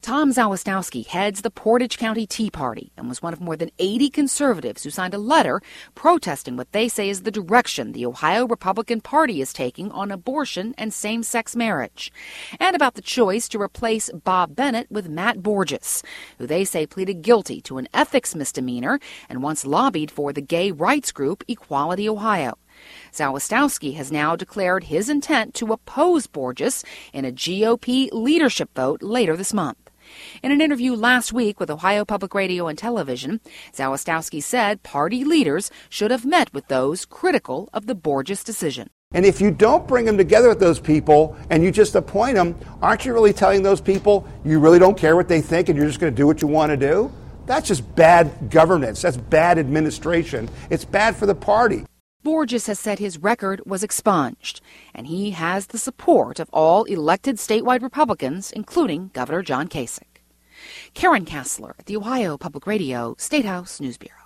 Tom Zawistowski heads the Portage County Tea Party and was one of more than 80 conservatives who signed a letter protesting what they say is the direction the Ohio Republican Party is taking on abortion and same-sex marriage, and about the choice to replace Bob Bennett with Matt Borges, who they say pleaded guilty to an ethics misdemeanor and once lobbied for the gay rights group Equality Ohio. Zawistowski has now declared his intent to oppose Borges in a GOP leadership vote later this month. In an interview last week with Ohio Public Radio and Television, Zawistowski said party leaders should have met with those critical of the Borges decision. And if you don't bring them together with those people and you just appoint them, aren't you really telling those people you really don't care what they think and you're just going to do what you want to do? That's just bad governance. That's bad administration. It's bad for the party. Borges has said his record was expunged, and he has the support of all elected statewide Republicans, including Governor John Kasich. Karen Kassler at the Ohio Public Radio State House News Bureau.